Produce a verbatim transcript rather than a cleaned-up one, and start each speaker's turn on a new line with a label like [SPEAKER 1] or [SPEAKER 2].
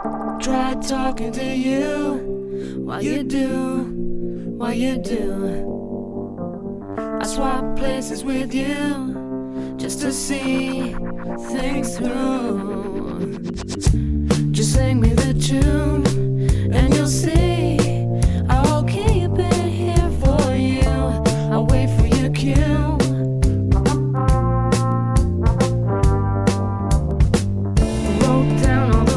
[SPEAKER 1] Try talking to you while you do, while you do. I swap places with you just to see things through. Just sing me the truth.